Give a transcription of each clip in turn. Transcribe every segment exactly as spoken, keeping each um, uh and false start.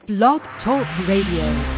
Blog Talk Radio.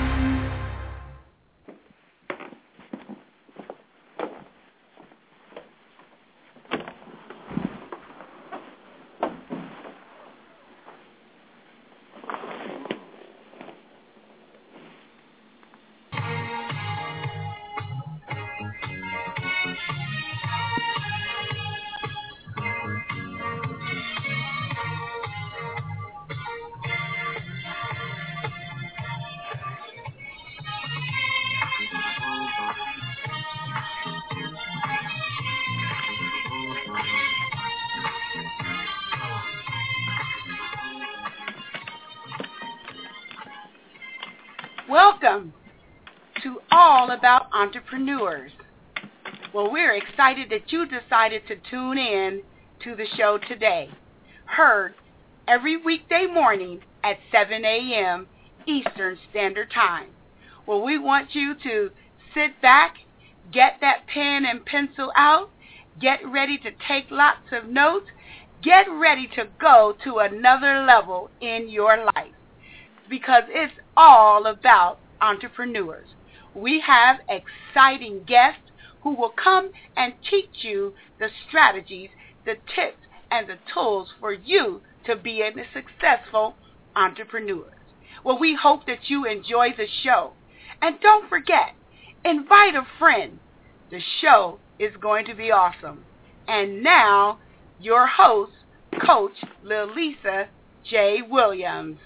Welcome to All About Entrepreneurs. Well, we're excited that you decided to tune in to the show today. Heard every weekday morning at seven a.m. Eastern Standard Time. Well, we want you to sit back, get that pen and pencil out, get ready to take lots of notes, get ready to go to another level in your life, because it's all about entrepreneurs. We have exciting guests who will come and teach you the strategies, the tips, and the tools for you to be a successful entrepreneur. Well, we hope that you enjoy the show. And don't forget, invite a friend. The show is going to be awesome. And now, your host, Coach Lilisa J. Williams.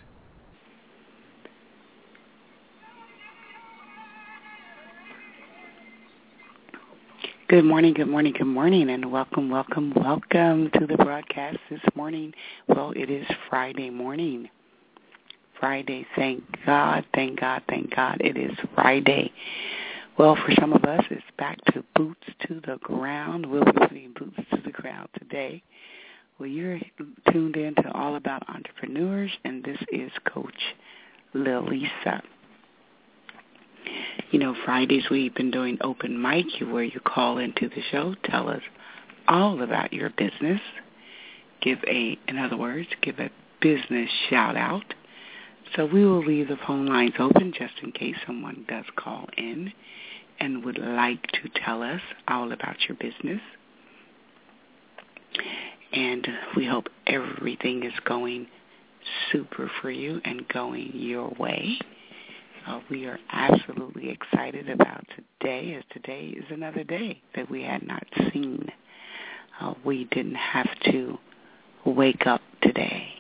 Good morning, good morning, good morning, and welcome, welcome, welcome to the broadcast this morning. Well, it is Friday morning. Friday, thank God, thank God, thank God, it is Friday. Well, for some of us, it's back to boots to the ground. We'll be putting boots to the ground today. Well, you're tuned in to All About Entrepreneurs, and this is Coach Lilisa. You know, Fridays we've been doing open mic where you call into the show, tell us all about your business, give a, in other words, give a business shout out. So we will leave the phone lines open just in case someone does call in and would like to tell us all about your business. And we hope everything is going super for you and going your way. Uh, we are absolutely excited about today, as today is another day that we had not seen. Uh, we didn't have to wake up today.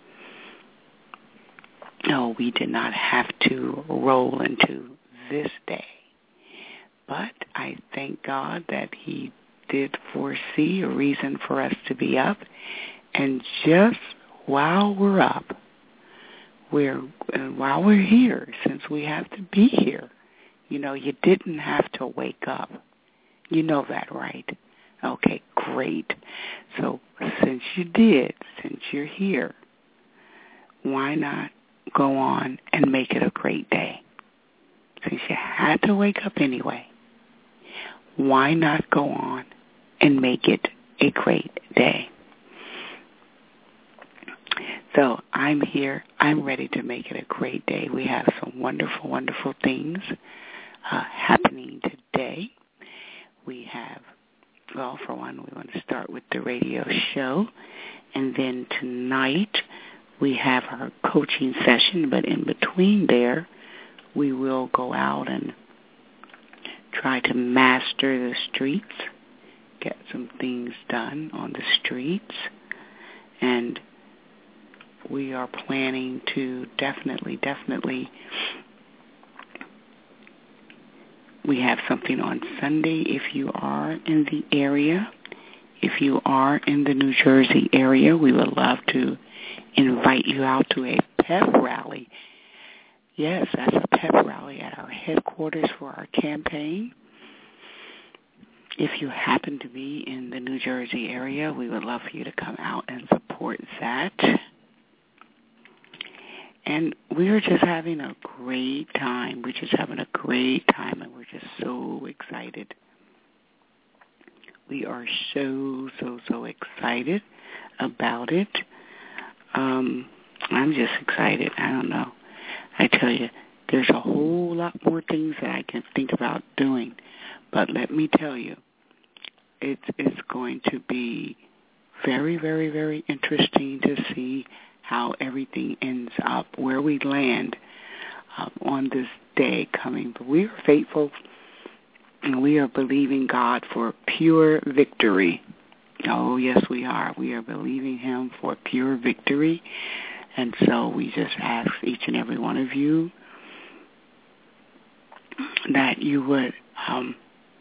No, we did not have to roll into this day. But I thank God that He did foresee a reason for us to be up. And just while we're up, We're, and while we're here, since we have to be here, you know, you didn't have to wake up. You know that, right? Okay, great. So since you did, since you're here, why not go on and make it a great day? Since you had to wake up anyway, why not go on and make it a great day? So I'm here. I'm ready to make it a great day. We have some wonderful, wonderful things uh, happening today. We have, well, for one, we want to start with the radio show. And then tonight we have our coaching session. But in between there, we will go out and try to master the streets, get some things done on the streets. And we are planning to definitely, definitely, we have something on Sunday if you are in the area. If you are in the New Jersey area, we would love to invite you out to a pep rally. Yes, that's a pep rally at our headquarters for our campaign. If you happen to be in the New Jersey area, we would love for you to come out and support that. And we're just having a great time. We're just having a great time, and we're just so excited. We are so, so, so excited about it. Um, I'm just excited. I don't know. I tell you, there's a whole lot more things that I can think about doing. But let me tell you, it's, it's going to be very, very, very interesting to see how everything ends up, where we land uh, on this day coming. But we are faithful, and we are believing God for pure victory. Oh, yes, we are. We are believing him for pure victory. And so we just ask each and every one of you that you would, um,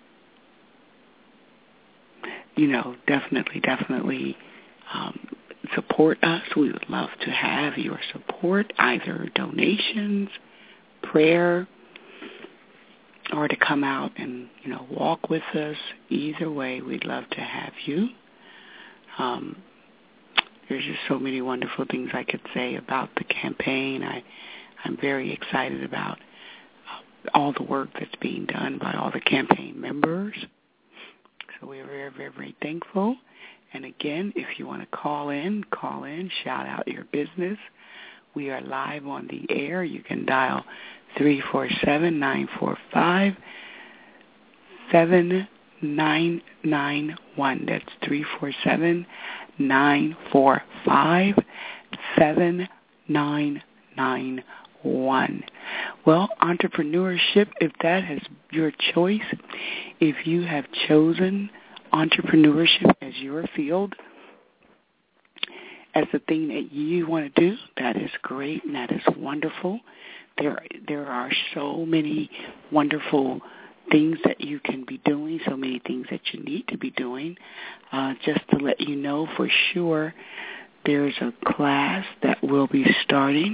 you know, definitely, definitely um, support us. We would love to have your support, either donations, prayer, or to come out and, you know, walk with us. Either way, we'd love to have you. Um, there's just so many wonderful things I could say about the campaign. I, I'm very excited about uh, all the work that's being done by all the campaign members. So we're very, very, very thankful. And again, if you want to call in, call in, shout out your business. We are live on the air. You can dial three four seven, nine four five, seven nine nine one. That's three four seven, nine four five, seven nine nine one. Well, entrepreneurship, if that is your choice, if you have chosen entrepreneurship as your field, as the thing that you want to do, that is great and that is wonderful. There, there are so many wonderful things that you can be doing, so many things that you need to be doing. Uh, just to let you know for sure, there's a class that will be starting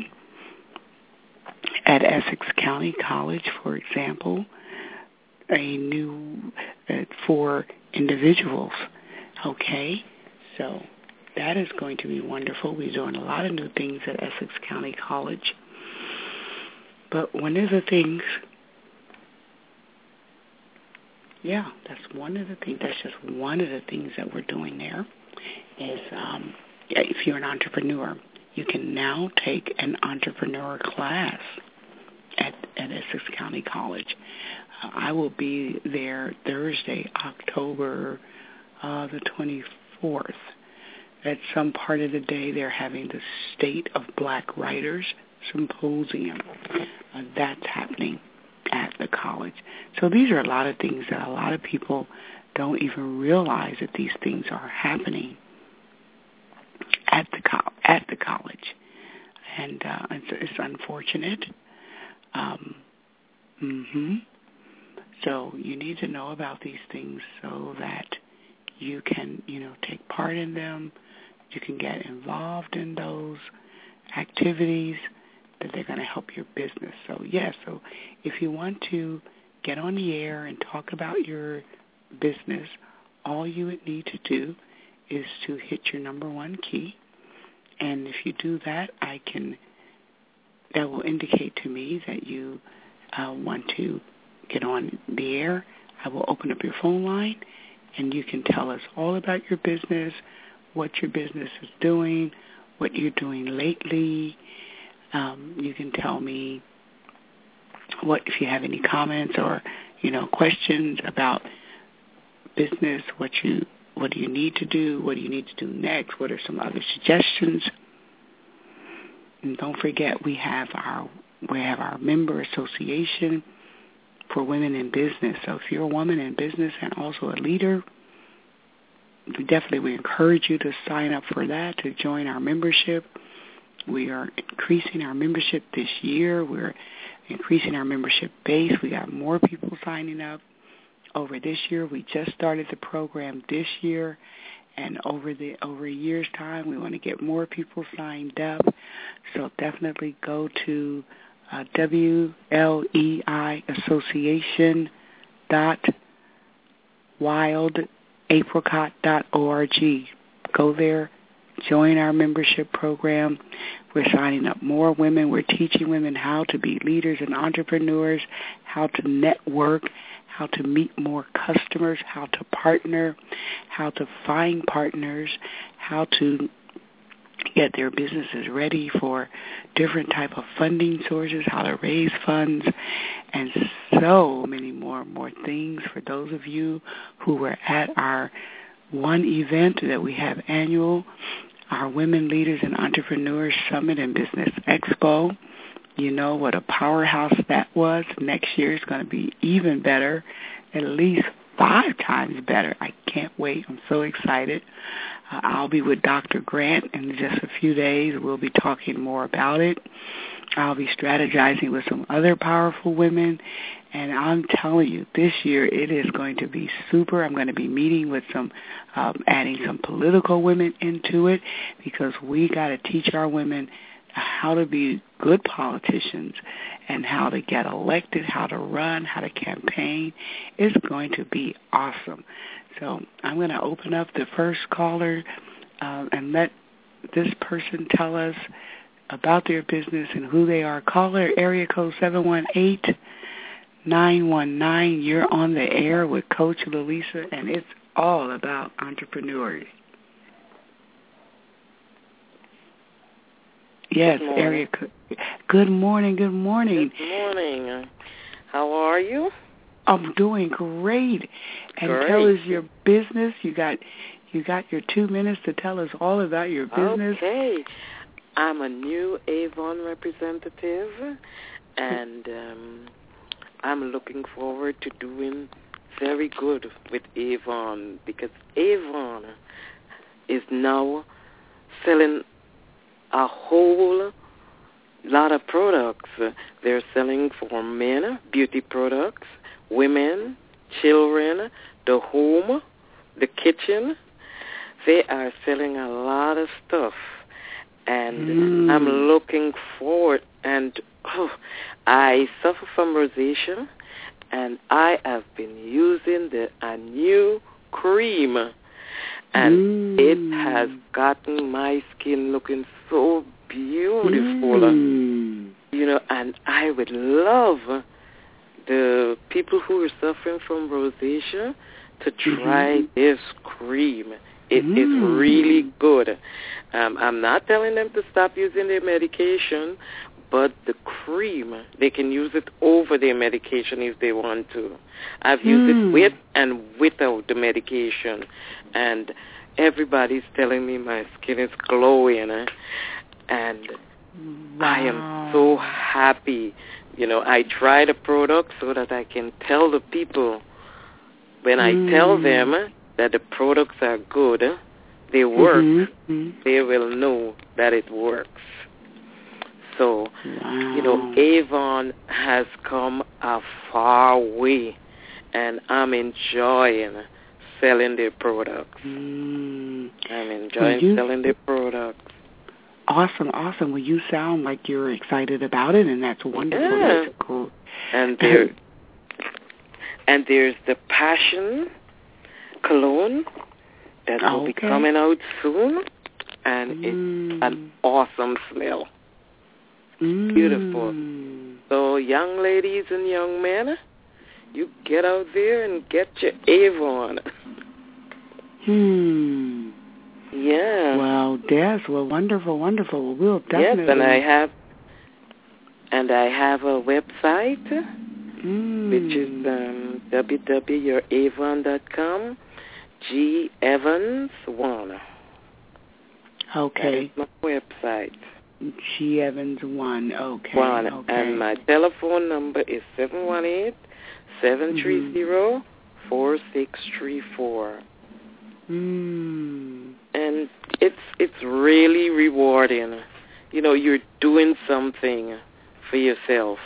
at Essex County College, for example, a new uh, for individuals. Okay, so that is going to be wonderful. We're doing a lot of new things at Essex County College. But one of the things, yeah, that's one of the things, that's just one of the things that we're doing there is um, if you're an entrepreneur, you can now take an entrepreneur class at, at Essex County College. Uh, I will be there Thursday, October uh, the twenty-fourth. At some part of the day, they're having the State of Black Writers Symposium. Uh, that's happening at the college. So these are a lot of things that a lot of people don't even realize that these things are happening at the co- at the college, and uh, it's, it's unfortunate. Um, mm-hmm. So you need to know about these things so that you can, you know, take part in them. You can get involved in those activities that they're going to help your business. So, yes, yeah, so if you want to get on the air and talk about your business, all you would need to do is to hit your number one key. And if you do that, I can, that will indicate to me that you uh, want to get on the air. I will open up your phone line, and you can tell us all about your business, what your business is doing, what you're doing lately. Um, you can tell me what if you have any comments or, you know, questions about business, what you what do you need to do, what do you need to do next, what are some other suggestions. And don't forget we have our we have our member association for women in business. So if you're a woman in business and also a leader, we definitely we encourage you to sign up for that, to join our membership. We are increasing our membership this year. We're increasing our membership base. We got more people signing up over this year. We just started the program this year, and over the over a year's time, we want to get more people signed up. So definitely go to uh, W L E I Association dot wild apricot dot org. Go there. Join our membership program. We're signing up more women. We're teaching women how to be leaders and entrepreneurs, how to network, how to meet more customers, how to partner, how to find partners, how to get their businesses ready for different type of funding sources, how to raise funds, and so many more and more things. For those of you who were at our one event that we have annual, our Women Leaders and Entrepreneurs Summit and Business Expo, you know what a powerhouse that was. Next year is going to be even better, at least five times better. I can't wait. I'm so excited. Uh, I'll be with Doctor Grant in just a few days. We'll be talking more about it. I'll be strategizing with some other powerful women. And I'm telling you, this year it is going to be super. I'm going to be meeting with some, um, adding some political women into it, because we got to teach our women how to be good politicians and how to get elected, how to run, how to campaign. It's going to be awesome. So I'm going to open up the first caller uh, and let this person tell us about their business and who they are. Caller, area code seven one eight, nine one nine. You're on the air with Coach Lalisa, and it's all about entrepreneurs. Yes, good area code. Good morning, good morning. Good morning. How are you? I'm doing great. And great. Tell us your business. You got you got your two minutes to tell us all about your business. Okay. I'm a new Avon representative, and um, I'm looking forward to doing very good with Avon, because Avon is now selling a whole lot of products. They're selling for men, beauty products, women, children, the home, the kitchen. They are selling a lot of stuff, and mm. I'm looking forward. And oh, I suffer from rosacea, and I have been using the a new cream, and mm. it has gotten my skin looking so beautiful. Mm. You know, and I would love the people who are suffering from rosacea to try mm-hmm. this cream. It mm. is really good. Um, I'm not telling them to stop using their medication, but the cream, they can use it over their medication if they want to. I've used mm. it with and without the medication, and everybody's telling me my skin is glowing, eh? and wow. I am so happy. You know, I try the product so that I can tell the people, when mm. I tell them that the products are good, they work, mm-hmm. they will know that it works. So, wow. you know, Avon has come a far way, and I'm enjoying selling their products. Mm. I'm enjoying you, selling their products. Awesome, awesome. Well, you sound like you're excited about it, and that's wonderful. Yeah. That's cool. And there, and there's the Passion cologne that will okay. be coming out soon, and mm. it's an awesome smell. Mm. Beautiful. So, young ladies and young men, you get out there and get your Avon. Hmm. Yeah. Well, yes. Well, wonderful, wonderful. We'll definitely. Yes, and I have, and I have a website, mm. which is um, w w w dot your avon dot com. G Evans one. Okay. That is my website. G Evans one. Okay. One. Okay. And my telephone number is seven one eight, seven three zero, four six three four. Mm. And it's it's really rewarding. You know, you're doing something for yourself.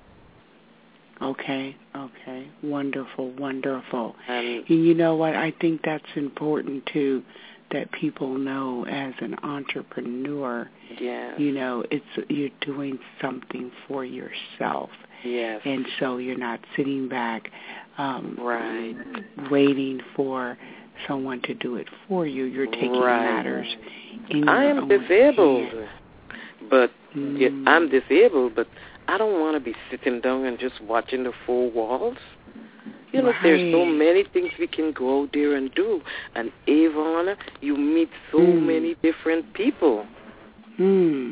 Okay, okay. Wonderful, wonderful. And, and you know what? I think that's important, too, that people know as an entrepreneur, yes. you know, it's you're doing something for yourself. Yes. And so you're not sitting back um, right. waiting for someone to do it for you. You're taking right. matters in I your am own disabled, hand. but mm. yeah, I'm disabled, but I don't want to be sitting down and just watching the four walls. You know, right. there's so many things we can go out there and do. And Avon, you meet so mm. many different people. Hmm.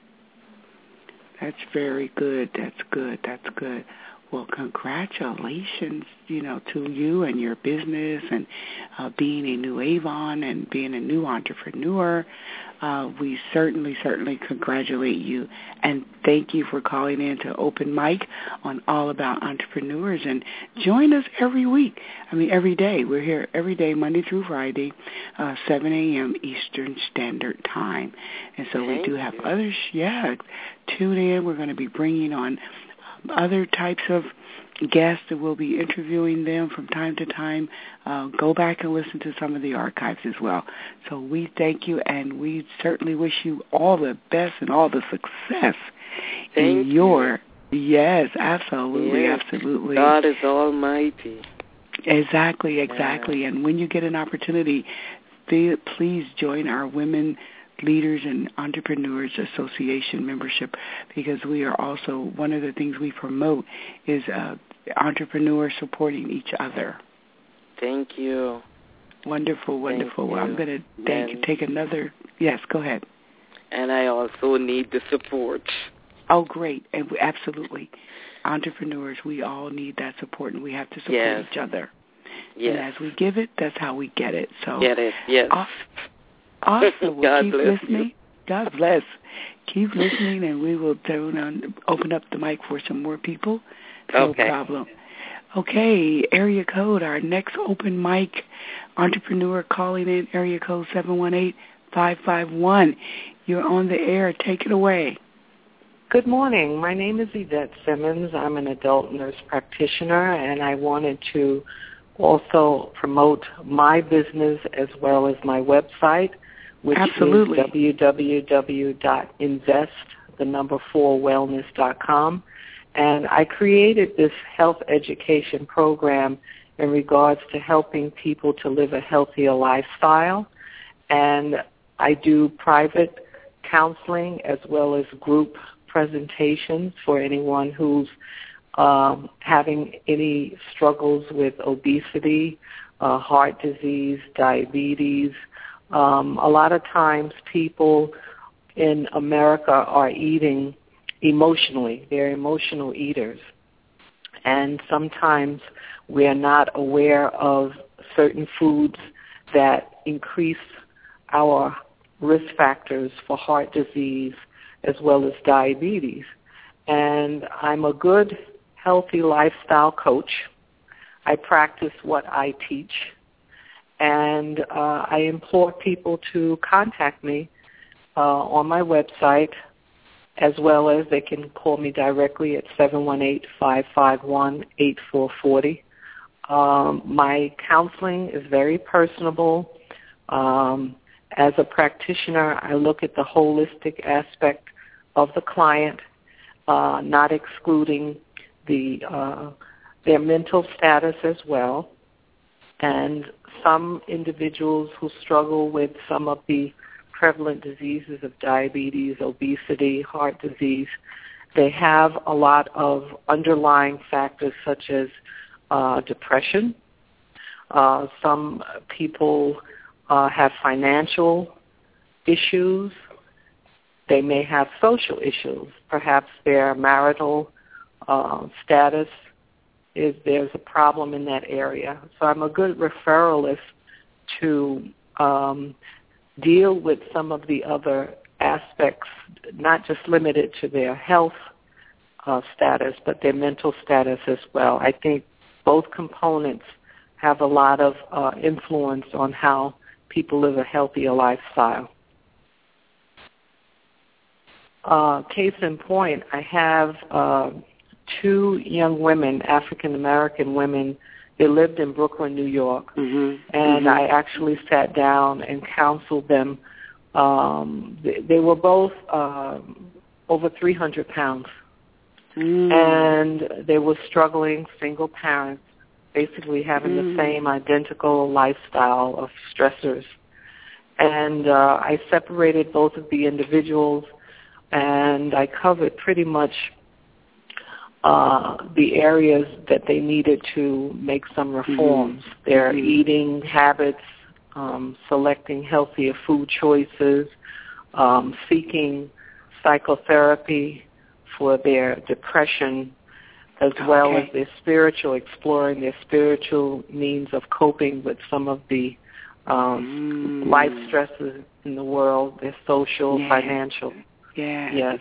That's very good. That's good. That's good. Well, congratulations, you know, to you and your business and uh, being a new Avon and being a new entrepreneur. Uh, we certainly, certainly congratulate you and thank you for calling in to Open Mic on All About Entrepreneurs. And join us every week. I mean, every day. We're here every day, Monday through Friday, uh, seven a.m. Eastern Standard Time. And so Thank we do have you. others. Yeah, tune in. We're going to be bringing on other types of guests that we'll be interviewing them from time to time. Uh, go back and listen to some of the archives as well. So we thank you, and we certainly wish you all the best and all the success Thank in your, you. yes, absolutely, Yes. absolutely. God is almighty. Exactly, exactly. Yeah. And when you get an opportunity, feel, please join our Women Leaders and Entrepreneurs Association membership, because we are also, one of the things we promote is uh, entrepreneurs supporting each other. Thank you. Wonderful, wonderful. Thank I'm going to and, take another, yes, go ahead. And I also need the support. Oh, great. And we, absolutely. Entrepreneurs, we all need that support, and we have to support yes. each other. Yes. And as we give it, that's how we get it. So Get it, yes. Awesome. Awesome. Well, God keep bless listening. you. God bless. Keep listening, and we will turn on, open up the mic for some more people. No okay. problem. Okay, area code, our next open mic entrepreneur calling in, area code seven one eight, five five one. You're on the air. Take it away. Good morning. My name is Yvette Simmons. I'm an adult nurse practitioner, and I wanted to also promote my business as well as my website, which Absolutely. is w w w dot invest, the number four, wellness dot com. And I created this health education program in regards to helping people to live a healthier lifestyle. And I do private counseling as well as group presentations for anyone who's um, having any struggles with obesity, uh, heart disease, diabetes. Um, a lot of times people in America are eating emotionally. They're emotional eaters. And sometimes we are not aware of certain foods that increase our risk factors for heart disease as well as diabetes. And I'm a good, healthy lifestyle coach. I practice what I teach. And uh, I implore people to contact me uh, on my website, as well as they can call me directly at seven one eight, five five one, eight four four zero. Um, my counseling is very personable. Um, as a practitioner, I look at the holistic aspect of the client, uh, not excluding the uh, their mental status as well. And some individuals who struggle with some of the prevalent diseases of diabetes, obesity, heart disease, they have a lot of underlying factors such as uh, depression. Uh, some people uh, have financial issues. They may have social issues. Perhaps their marital uh, status is there's a problem in that area. So I'm a good referralist to um, deal with some of the other aspects, not just limited to their health uh, status, but their mental status as well. I think both components have a lot of uh, influence on how people live a healthier lifestyle. Uh, case in point, I have uh, two young women, African-American women. They lived in Brooklyn, New York, mm-hmm. and mm-hmm. I actually sat down and counseled them. Um, they, they were both uh, over three hundred pounds, mm. and they were struggling, single parents, basically having mm. the same identical lifestyle of stressors. And uh, I separated both of the individuals, and I covered pretty much uh, the areas that they needed to make some reforms. Mm-hmm. Their mm-hmm. eating habits, um, selecting healthier food choices, um, seeking psychotherapy for their depression, as well okay. as their spiritual, exploring their spiritual means of coping with some of the um, mm. life stresses in the world, their social, yes. financial. Yes. Yes.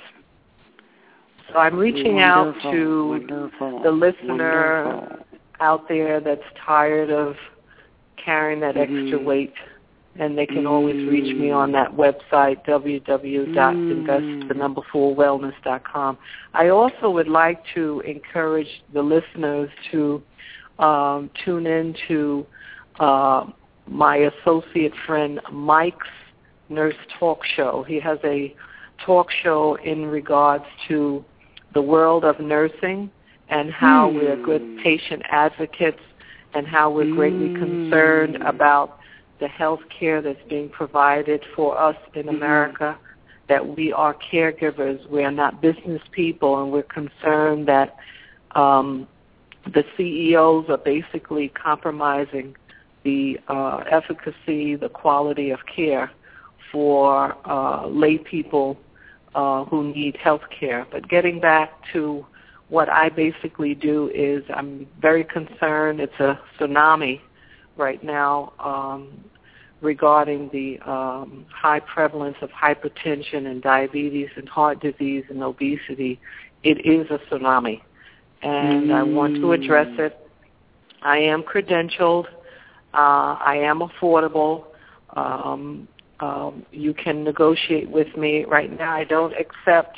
So I'm reaching wonderful, out to wonderful, the listener wonderful. out there that's tired of carrying that mm-hmm. extra weight, and they can mm. always reach me on that website, w w w dot invest the number four wellness dot com. I also would like to encourage the listeners to um, tune in to uh, my associate friend Mike's Nurse Talk Show. He has a talk show in regards to the world of nursing and how mm. we're good patient advocates and how we're mm. greatly concerned about the health care that's being provided for us in mm-hmm. America, that we are caregivers. We are not business people, and we're concerned that um, the C E Os are basically compromising the uh, efficacy, the quality of care for uh, lay people uh, who need health care. But getting back to what I basically do is I'm very concerned. It's a tsunami right now um, regarding the um, high prevalence of hypertension and diabetes and heart disease and obesity. It is a tsunami, and mm. I want to address it. I am credentialed. Uh, I am affordable. Um, um, you can negotiate with me. Right now I don't accept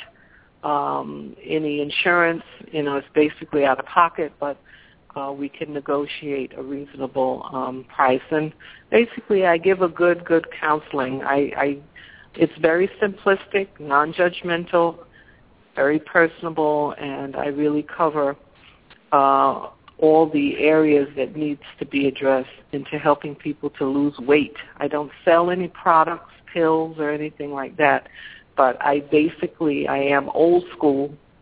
um, any insurance. You know, it's basically out of pocket, but Uh, we can negotiate a reasonable um, price. And basically, I give a good, good counseling. I, I, it's very simplistic, non-judgmental, very personable, and I really cover uh, all the areas that needs to be addressed into helping people to lose weight. I don't sell any products, pills, or anything like that, but I basically, I am old school,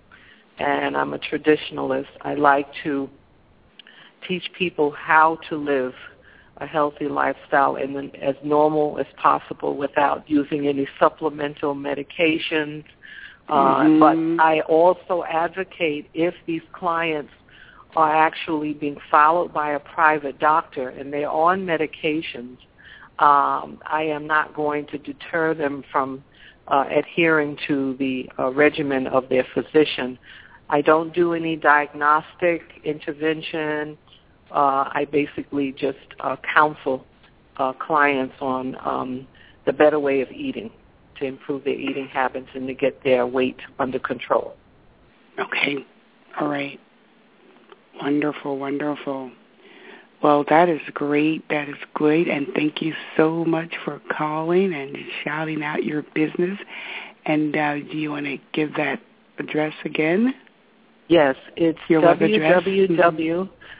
and I'm a traditionalist. I like to teach people how to live a healthy lifestyle and as normal as possible without using any supplemental medications. Uh, mm-hmm. But I also advocate if these clients are actually being followed by a private doctor and they're on medications, um, I am not going to deter them from uh, adhering to the uh, regimen of their physician. I don't do any diagnostic intervention. Uh, I basically just uh, counsel uh, clients on um, the better way of eating to improve their eating habits and to get their weight under control. Okay. All right. Wonderful, wonderful. Well, that is great. That is great. And thank you so much for calling and shouting out your business. And uh, do you want to give that address again? Yes, it's your w w w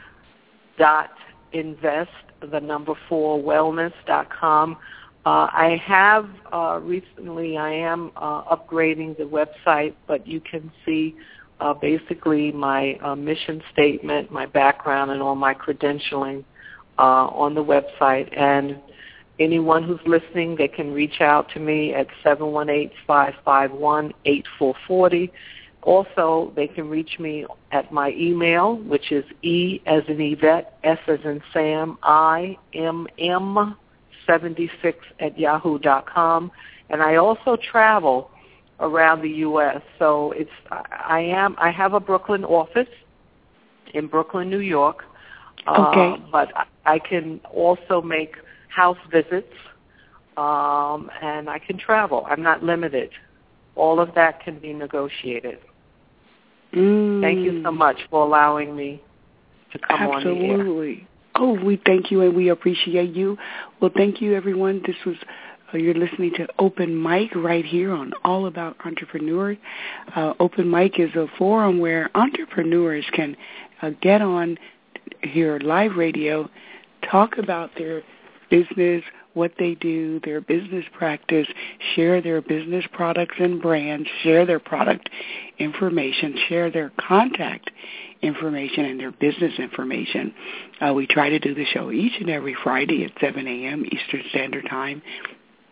dot invest the number four wellness dot com. Uh, I have uh, recently, I am uh, upgrading the website, but you can see uh, basically my uh, mission statement, my background, and all my credentialing uh, on the website. And anyone who's listening, they can reach out to me at seven one eight, five five one, eight four four zero. Also, they can reach me at my email, which is E as in Yvette, S as in Sam, I M M seventy-six at yahoo dot com. And I also travel around the U S So it's I am I have a Brooklyn office in Brooklyn, New York. Okay. Uh, but I can also make house visits, um, and I can travel. I'm not limited. All of that can be negotiated. Mm. Thank you so much for allowing me to come Absolutely. on the air. Absolutely. Oh, we thank you and we appreciate you. Well, thank you, everyone. This was, uh, you're listening to Open Mic right here on All About Entrepreneurs. Uh, Open Mic is a forum where entrepreneurs can uh, get on, hear live radio, talk about their business, what they do, their business practice, share their business products and brands, share their product information, share their contact information and their business information. Uh, we try to do the show each and every Friday at seven a.m. Eastern Standard Time.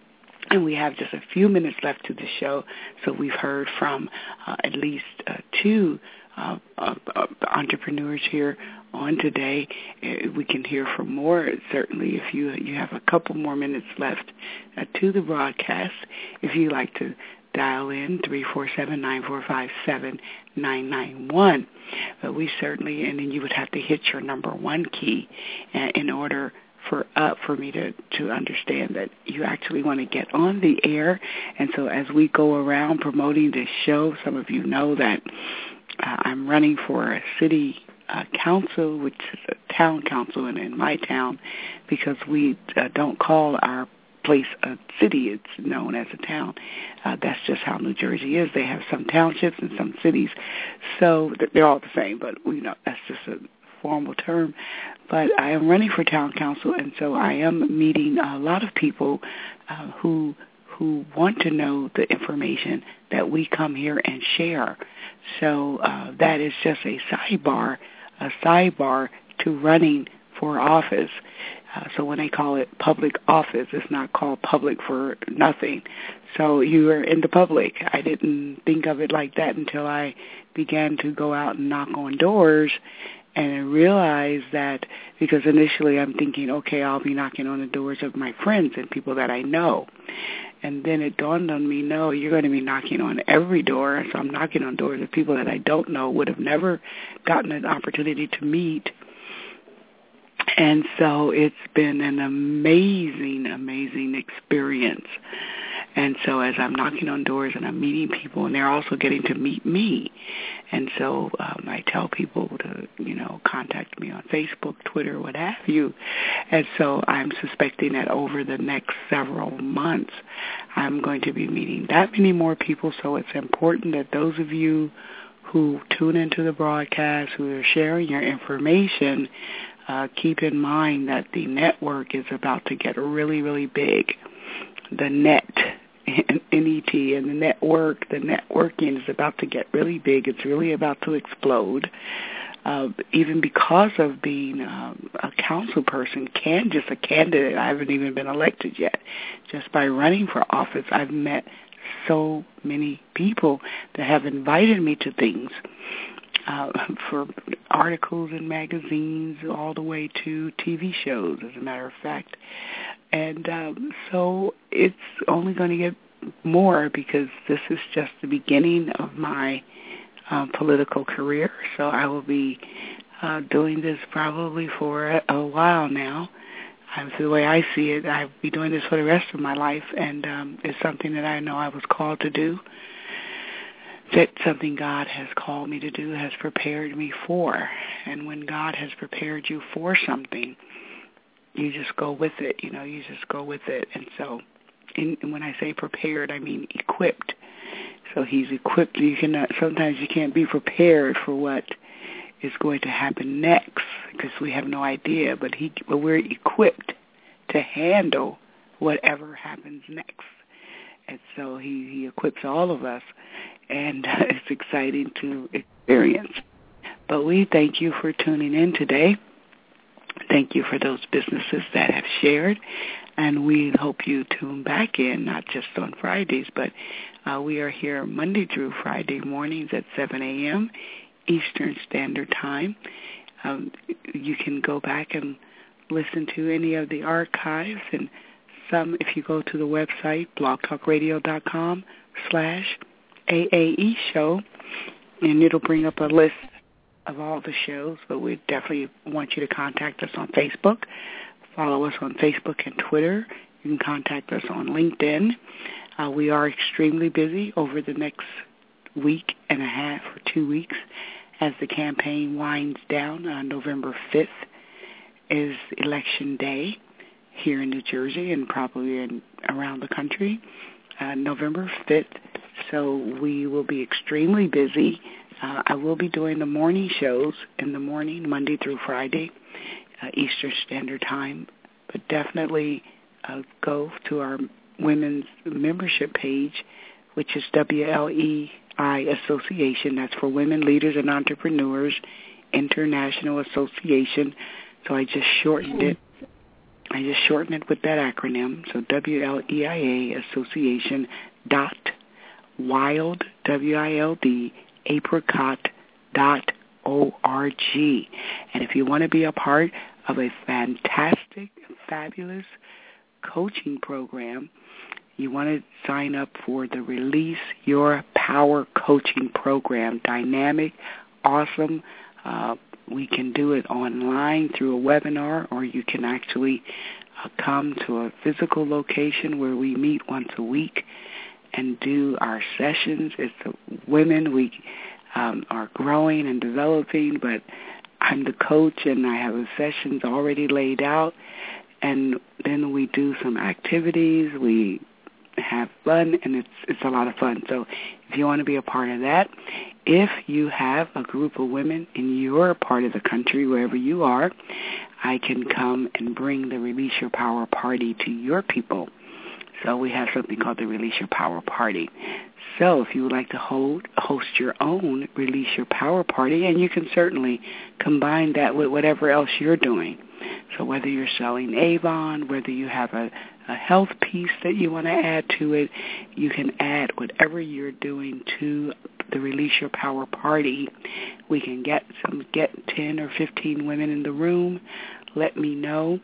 And we have just a few minutes left to the show, so we've heard from uh, at least uh, two uh, uh, uh, entrepreneurs here on today. Uh, we can hear from more, certainly, if you you have a couple more minutes left uh, to the broadcast. If you'd like to dial in, three four seven, nine four five, seven nine nine one. But we certainly, and then you would have to hit your number one key uh, in order for uh, for me to, to understand that you actually want to get on the air. And so as we go around promoting this show, some of you know that uh, I'm running for a city uh, council, which is a town council in, in my town, because we uh, don't call our place a city. It's known as a town. Uh, that's just how New Jersey is. They have some townships and some cities. So they're all the same, but you know, that's just a formal term. But I am running for town council, and so I am meeting a lot of people uh, who who want to know the information that we come here and share. So uh, that is just a sidebar, a sidebar to running for office. Uh, so when they call it public office, it's not called public for nothing. So you are in the public. I didn't think of it like that until I began to go out and knock on doors. And I realized that, because initially I'm thinking, okay, I'll be knocking on the doors of my friends and people that I know. And then it dawned on me, no, you're going to be knocking on every door. So I'm knocking on doors of people that I don't know, would have never gotten an opportunity to meet. And so it's been an amazing, amazing experience. And so as I'm knocking on doors and I'm meeting people, and they're also getting to meet me. And so um, I tell people to, you know, contact me on Facebook, Twitter, what have you. And so I'm suspecting that over the next several months, I'm going to be meeting that many more people. So it's important that those of you who tune into the broadcast, who are sharing your information, uh, keep in mind that the network is about to get really, really big. The net, N E T, and the network, the networking is about to get really big. It's really about to explode. Uh, even because of being um, a council person, can just a candidate, I haven't even been elected yet. Just by running for office, I've met so many people that have invited me to things, uh, for articles in magazines, all the way to T V shows, as a matter of fact. And um, so it's only going to get more, because this is just the beginning of my uh, political career. So I will be uh, doing this probably for a, a while now. Um, so the way I see it, I'll be doing this for the rest of my life, and um, it's something that I know I was called to do, that something God has called me to do, has prepared me for. And when God has prepared you for something, you just go with it, you know, you just go with it. And so in, when I say prepared, I mean equipped. So he's equipped. You cannot, sometimes you can't be prepared for what is going to happen next, because we have no idea, but he, but we're equipped to handle whatever happens next. And so he, he equips all of us, and uh, it's exciting to experience. But we thank you for tuning in today. Thank you for those businesses that have shared, and we hope you tune back in, not just on Fridays, but uh, we are here Monday through Friday mornings at seven a.m. Eastern Standard Time. Um, you can go back and listen to any of the archives, and some, if you go to the website, blogtalkradio.com slash AAE show, and it'll bring up a list of all the shows. But we definitely want you to contact us on Facebook. Follow us on Facebook and Twitter. You can contact us on LinkedIn. Uh, we are extremely busy over the next week and a half or two weeks as the campaign winds down. On November fifth is Election Day here in New Jersey and probably in, around the country, uh, November fifth. So we will be extremely busy. Uh, I will be doing the morning shows in the morning, Monday through Friday, uh, Eastern Standard Time. But definitely uh, go to our women's membership page, which is W L E I Association. That's for Women Leaders and Entrepreneurs International Association. So I just shortened it. I just shorten it with that acronym, so W L E I A Association dot wild, W I L D, apricot dot O R G. And if you want to be a part of a fantastic, fabulous coaching program, you want to sign up for the Release Your Power Coaching Program. Dynamic, awesome. Uh, we can do it online through a webinar, or you can actually uh, come to a physical location where we meet once a week and do our sessions. It's the women. We um, are growing and developing, but I'm the coach, and I have the sessions already laid out. And then we do some activities. We have fun, and it's it's a lot of fun. So if you want to be a part of that, if you have a group of women in your part of the country, wherever you are, I can come and bring the Release Your Power Party to your people. So we have something called the Release Your Power Party. So if you would like to hold, host your own Release Your Power Party, and you can certainly combine that with whatever else you're doing. So whether you're selling Avon, whether you have a, a health piece that you want to add to it, you can add whatever you're doing to the Release Your Power Party. We can get some, get ten or fifteen women in the room. Let me know,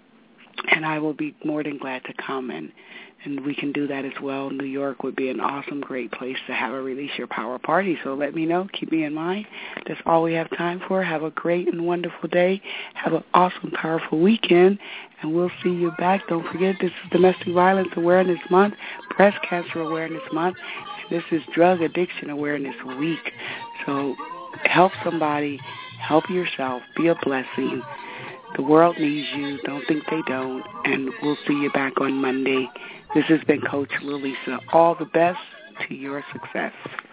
and I will be more than glad to come, and, and we can do that as well. New York would be an awesome, great place to have a Release Your Power Party, so let me know. Keep me in mind. That's all we have time for. Have a great and wonderful day. Have an awesome, powerful weekend, and we'll see you back. Don't forget, this is Domestic Violence Awareness Month, Breast Cancer Awareness Month. This is Drug Addiction Awareness Week. So help somebody, help yourself, be a blessing. The world needs you. Don't think they don't. And we'll see you back on Monday. This has been Coach Lalisa. All the best to your success.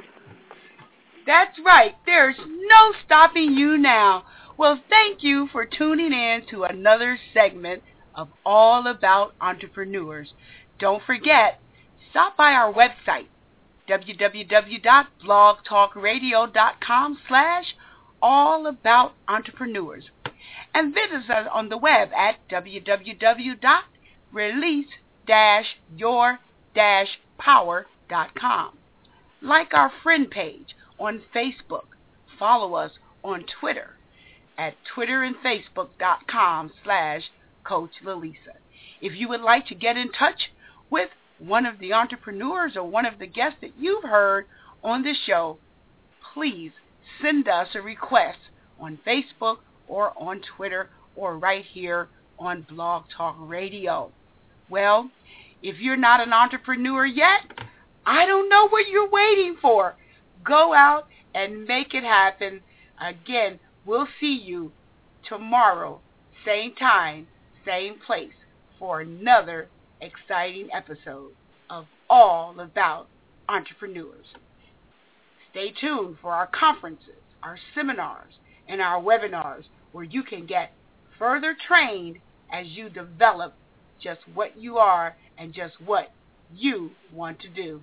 That's right. There's no stopping you now. Well, thank you for tuning in to another segment of All About Entrepreneurs. Don't forget, stop by our website, w w w dot blog talk radio dot com slash all about entrepreneurs, and visit us on the web at w w w dot release your power dot com. Like our friend page on Facebook. Follow us on Twitter at twitter and facebook dot com slash Coach Lalisa. If you would like to get in touch with one of the entrepreneurs or one of the guests that you've heard on the show, please send us a request on Facebook or on Twitter or right here on Blog Talk Radio. Well, if you're not an entrepreneur yet, I don't know what you're waiting for. Go out and make it happen. Again, we'll see you tomorrow, same time, same place, for another exciting episode of All About Entrepreneurs. Stay tuned for our conferences, our seminars, and our webinars where you can get further trained as you develop just what you are and just what you want to do.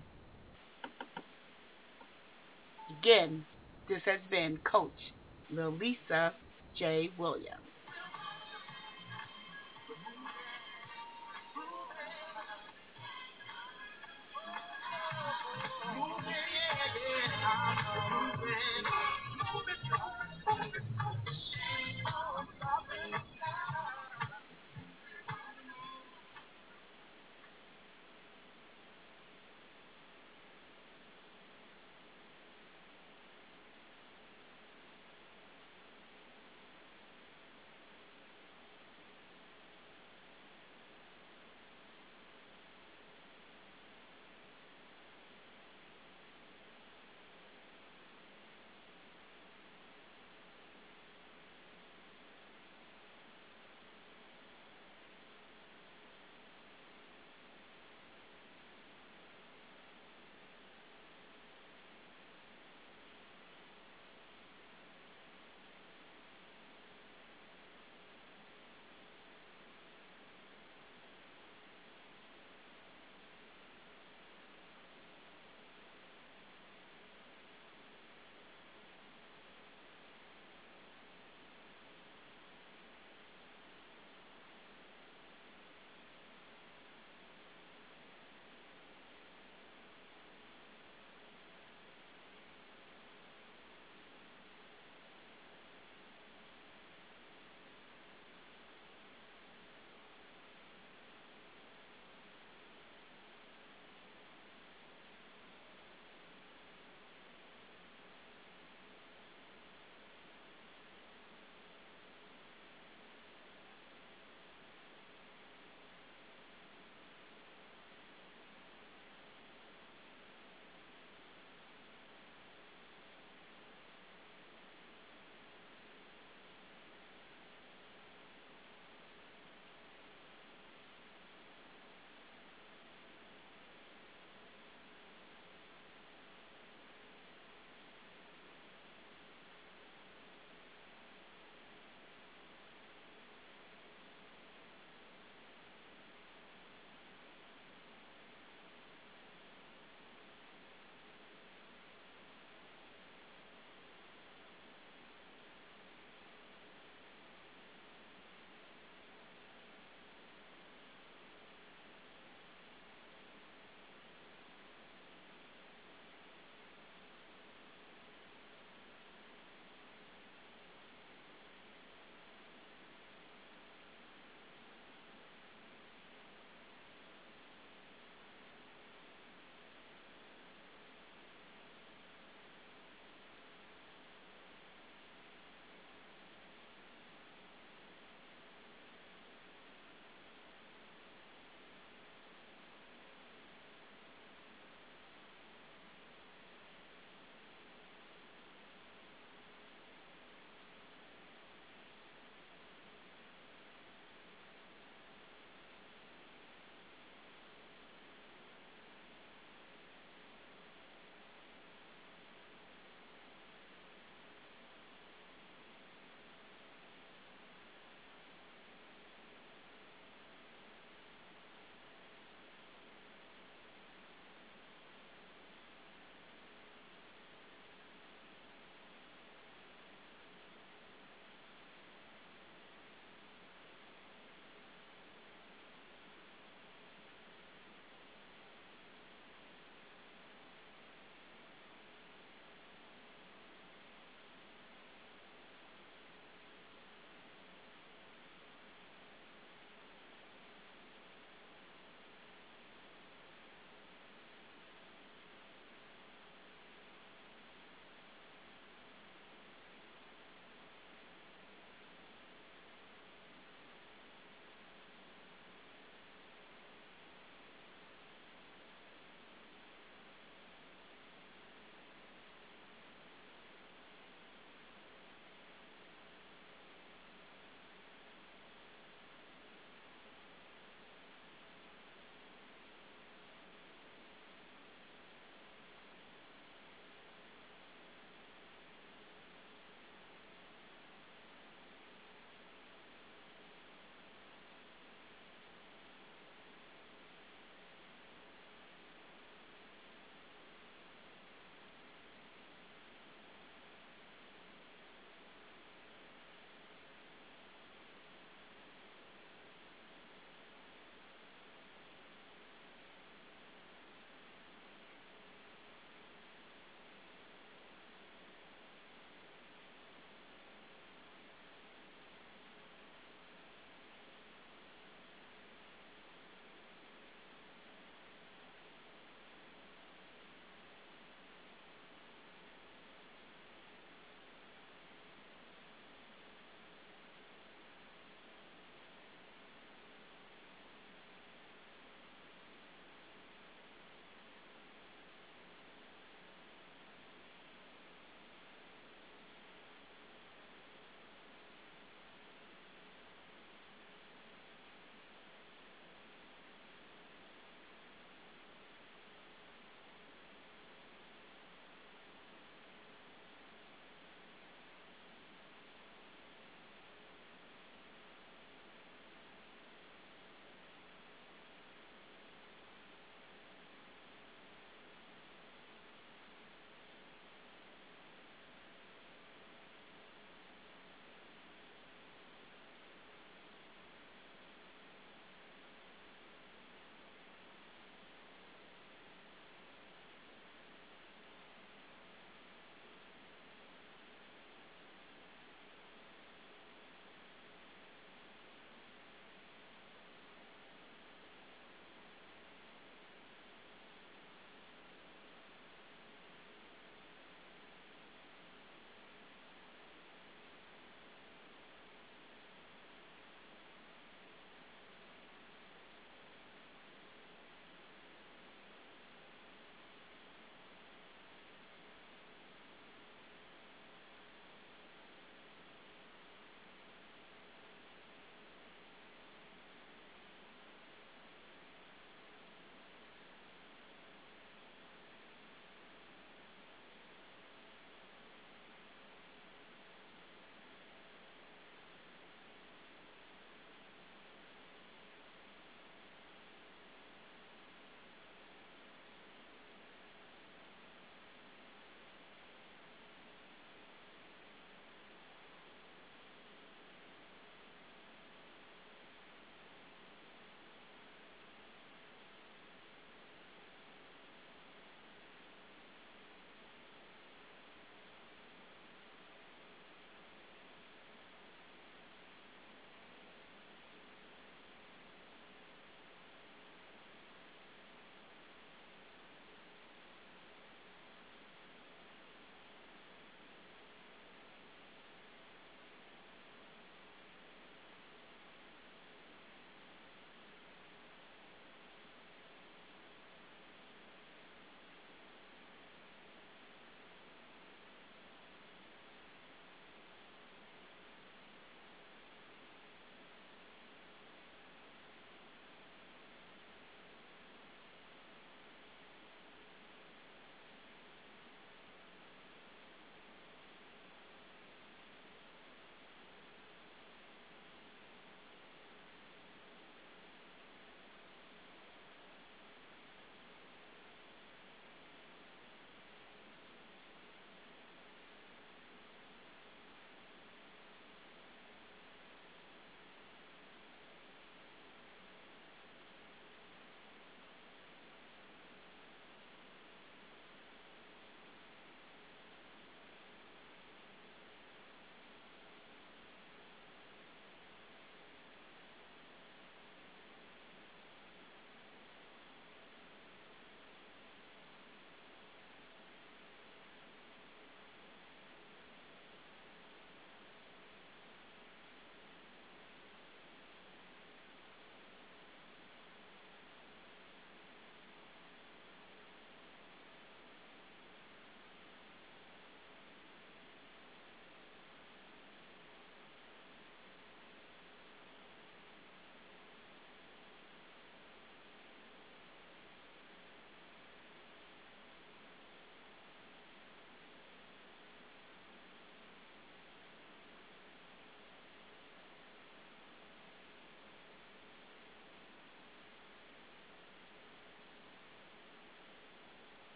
Again, this has been Coach Lalisa J. Williams. Yeah, yeah, yeah.